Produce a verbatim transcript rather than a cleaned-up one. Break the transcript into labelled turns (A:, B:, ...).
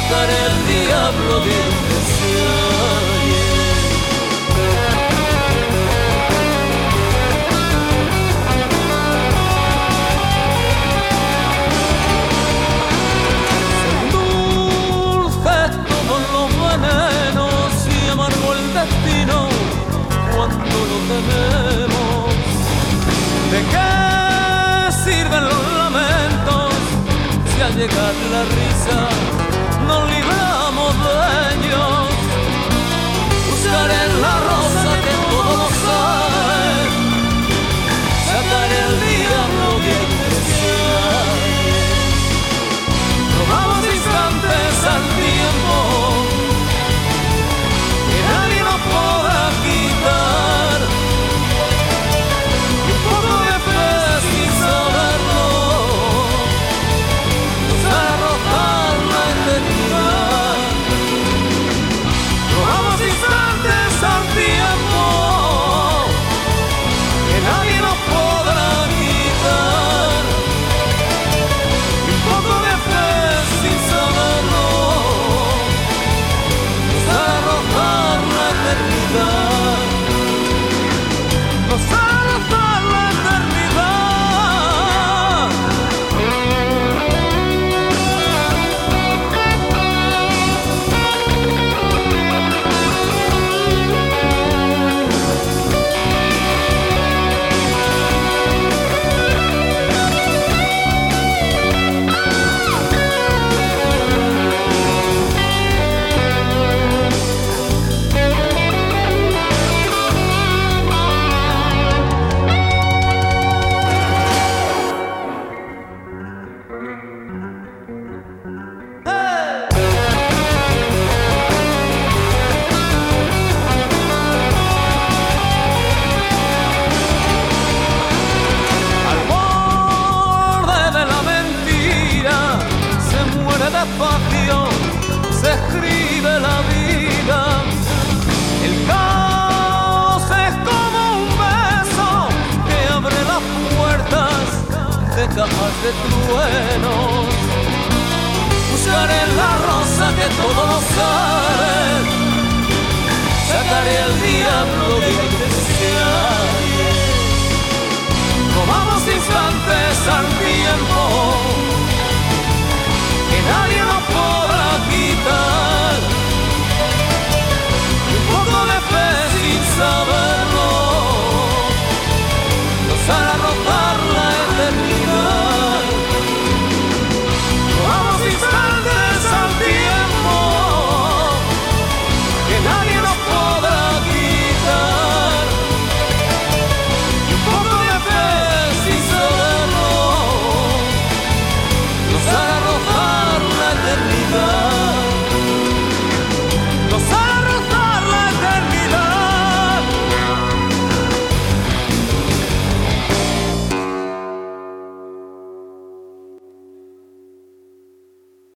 A: buscaré el diablo dientes de ayer. Cuando lo tenemos, ¿de qué sirven los lamentos? Si al llegar la risa nos libramos de ellos. Buscaré la rosa que todo lo sabe, sacaré el diablo bien deseado. Robamos instantes al tiempo que nadie nos podrá quitar, y un poco de fe sin saberlo nos hará arrojar la eternidad. Robamos instantes al tiempo que nadie nos podrá quitar, y un poco de fe sin saberlo nos hará arrojar la eternidad. Nos hará arrojar la eternidad. Al borde de la mentira se muere despacio, se escribe la vida. El caos es como un beso que abre las puertas de cajas de truenos. Buscaré la rosa que todo lo sabe, sacaré el diablo